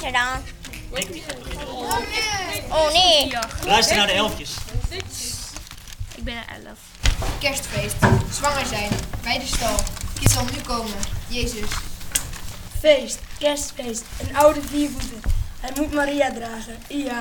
er dan? Oh nee. Luister naar de elfjes. Ik ben er 11. Kerstfeest. Zwanger zijn. Bij de stal. Kind zal nu komen. Jezus. Feest, kerstfeest, een oude viervoeter. Hij moet Maria dragen, ja.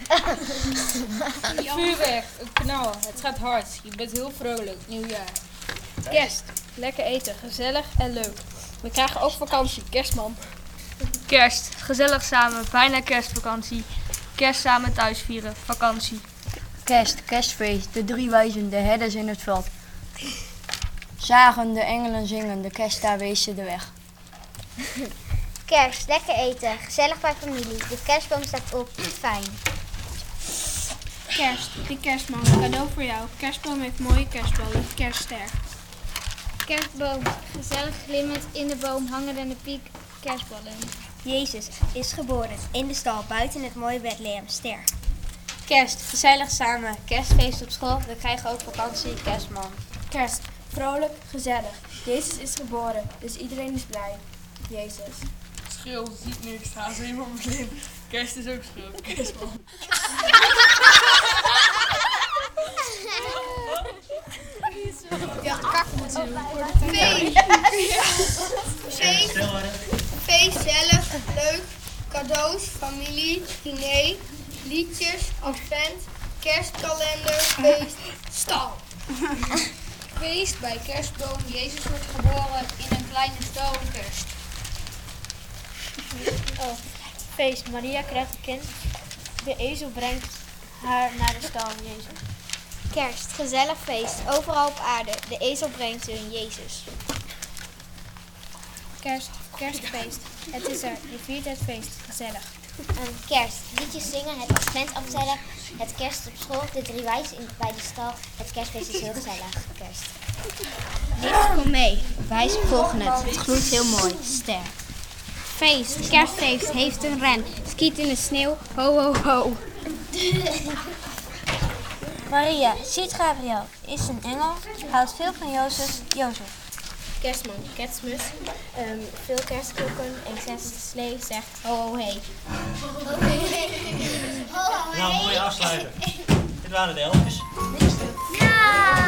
Vuurwerk, een knal, het gaat hard. Je bent heel vrolijk, nieuwjaar. Kerst, lekker eten, gezellig en leuk. We krijgen ook vakantie, kerstman. Kerst, gezellig samen, bijna kerstvakantie. Kerst samen thuis vieren, vakantie. Kerst, kerstfeest, de drie wijzen, de herders in het veld. Zagen de engelen zingen, de kerststaar wees ze de weg. Kerst, lekker eten, gezellig bij familie. De kerstboom staat op, fijn. Kerst, de kerstman, cadeau voor jou. Kerstboom heeft mooie kerstballen, kerstster. Kerstboom, gezellig glimmend in de boom hangen aan de piek kerstballen. Jezus is geboren, in de stal, buiten het mooie Bethlehem, ster. Kerst, gezellig samen, kerstfeest op school. We krijgen ook vakantie, kerstman. Kerst, vrolijk, gezellig. Jezus is geboren, dus iedereen is blij. Jezus. Schil, ziet niks, haast helemaal blind. Kerst is ook schil, kerstman. Ja, kak moeten doen. Feest, zelf, leuk. Cadeaus, familie, diner, liedjes, advent, kerstkalender, feest, stal. Feest bij kerstboom, Jezus wordt geboren in een kleine stal kerst. Feest, Maria krijgt een kind. De ezel brengt haar naar de stal, Jezus. Kerst, gezellig feest, overal op aarde. De ezel brengt hun Jezus. Kerstfeest. Het is er, je viert het feest, gezellig. Kerst, liedjes zingen, het advent afzellen, het kerst op school, de drie wijzen bij de stal. Het kerstfeest is heel gezellig. Kerst. Licht, kom mee. Wijzen volgen het. Het gloeit heel mooi. Ster. Feest, kerstfeest, heeft een ren. Skiet in de sneeuw, ho ho ho. Maria, ziet Gabriel, is een engel, houdt veel van Jozef. Kerstman, kerstmis, veel kerstklokken en kerstslee zegt ho ho hey. Nou, mooie afsluiter. Dit waren de elfjes. Ja!